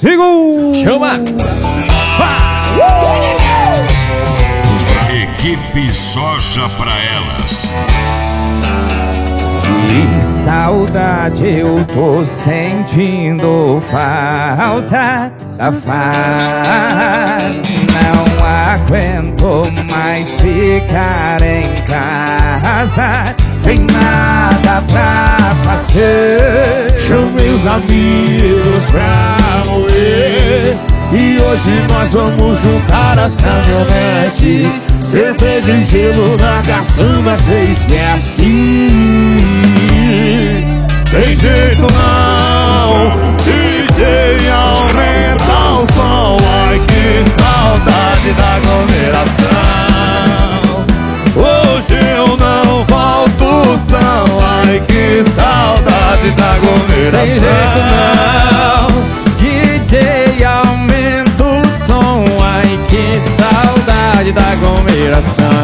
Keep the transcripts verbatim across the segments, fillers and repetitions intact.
Segura! Chama! Equipe Soja pra elas. Que saudade eu tô sentindo, falta da farra. Não aguento mais ficar em casa sem nada pra fazer. Chamei os amigos pra moer e hoje nós vamos juntar as caminhonetes. Cerveja e gelo na caçamba, cê esquece. Tem jeito não, D J aumenta o som. Ai que saudade da aglomeração. Hoje eu não volto são. Ai que saudade da aglomeração. Tem jeito não, D J aumenta o som. Ai que saudade da aglomeração.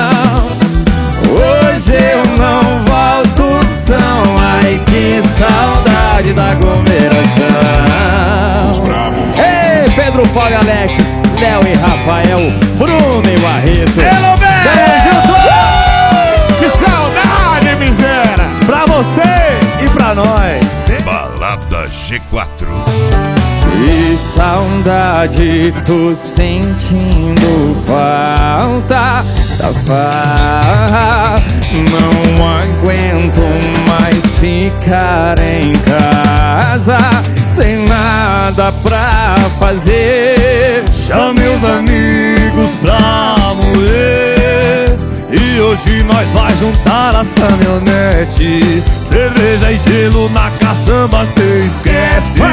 Hoje eu não volto são. Ai que saudade da aglomeração. Ei, Pedro, Paulo e Alex, Léo e Rafael, Bruno e Barreto. Hello, man! Tamo junto! Que saudade, miséria! Pra você e pra nós. Balada G quatro. Que saudade, tô sentindo falta da farra. Não aguento mais ficar em casa sem nada pra fazer. Chame os amigos pra moer e hoje nós vai juntar as caminhonetes. Cerveja e gelo na caçamba, cê esquece.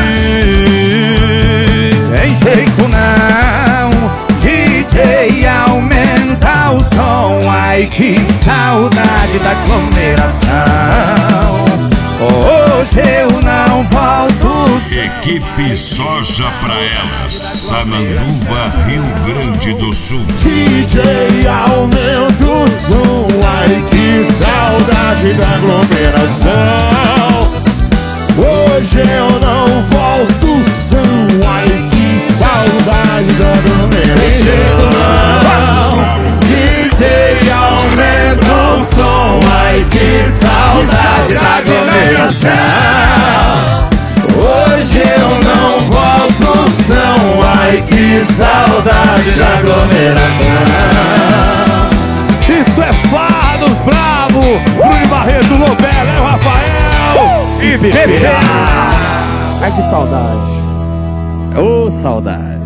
Tem jeito não, D J aumenta o som. Ai que saudade da aglomeração. Hoje eu não volto. Equipe Soja pra elas. Sananduva, Rio Grande do Sul. D J aumenta o som. Ai que saudade da aglomeração. Hoje eu não volto são. Ai que saudade da aglomeração. D J aumenta o som. Ai que saudade da aglomeração. Hoje eu não volto são. Ai que saudade da aglomeração. Isso é Farra dos Bravos. Bruno Barreto, Lobé, Léo Rafael e Bebê. Ai que saudade. Ô, saudade.